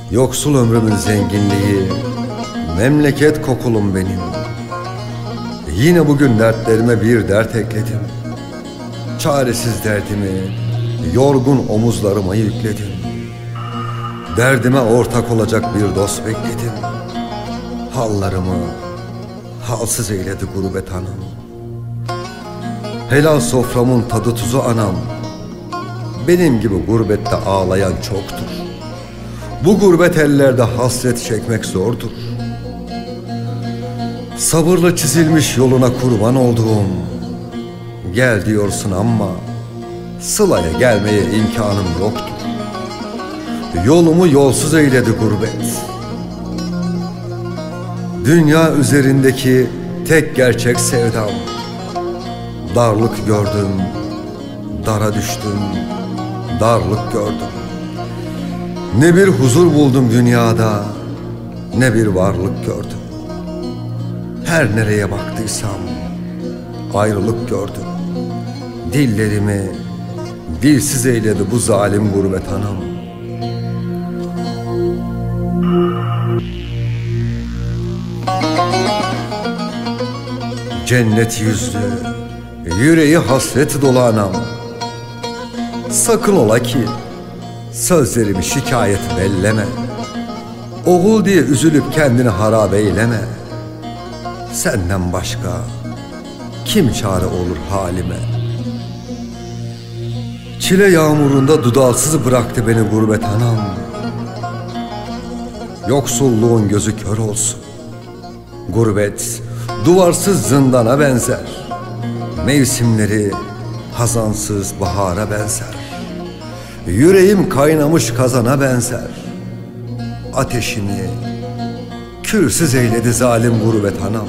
Yoksul ömrümün zenginliği, memleket kokulum benim. Yine bugün dertlerime bir dert ekledim. Çaresiz derdimi yorgun omuzlarıma yükledim. Derdime ortak olacak bir dost bekledim. Hallarımı halsız eyledi gurbet anam. Helal soframın tadı tuzu anam. Benim gibi gurbette ağlayan çoktur. Bu gurbet ellerde hasret çekmek zordur. Sabırla çizilmiş yoluna kurban olduğum, gel diyorsun ama sılaya gelmeye imkanım yoktur. Yolumu yolsuz eyledi gurbet. Dünya üzerindeki tek gerçek sevdam. Darlık gördüm, dara düştüm, darlık gördüm. Ne bir huzur buldum dünyada, ne bir varlık gördüm. Her nereye baktıysam ayrılık gördüm. Dillerimi dilsiz eyledi bu zalim gurbet anam. Cennet yüzlü, yüreği hasret dolu anam. Sakın ola ki sözlerimi şikayet belleme. Oğul diye üzülüp kendini harap eyleme. Senden başka kim çare olur halime? Çile yağmurunda dudalsız bıraktı beni gurbet anam. Yoksulluğun gözü kör olsun. Gurbet duvarsız zindana benzer. Mevsimleri hazansız bahara benzer. Yüreğim kaynamış kazana benzer. Ateşini külsüz eyledi zalim gurbet anam.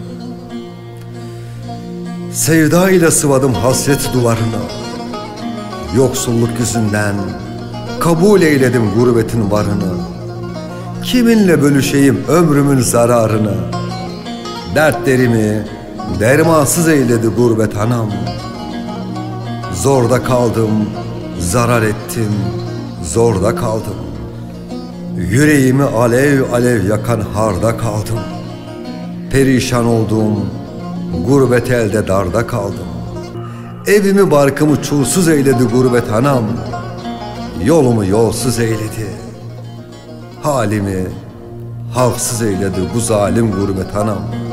Sevda ile sıvadım hasret duvarını. Yoksulluk yüzünden kabul eyledim gurbetin varını. Kiminle bölüşeyim ömrümün zararını? Dertlerimi dermansız eyledi gurbet anam. Zorda kaldım, zarar ettim, zorda kaldım. Yüreğimi alev alev yakan harda kaldım. Perişan oldum, gurbet elde darda kaldım. Evimi barkımı çulsuz eyledi gurbet anam. Yolumu yolsuz eyledi. Halimi halksız eyledi bu zalim gurbet anam.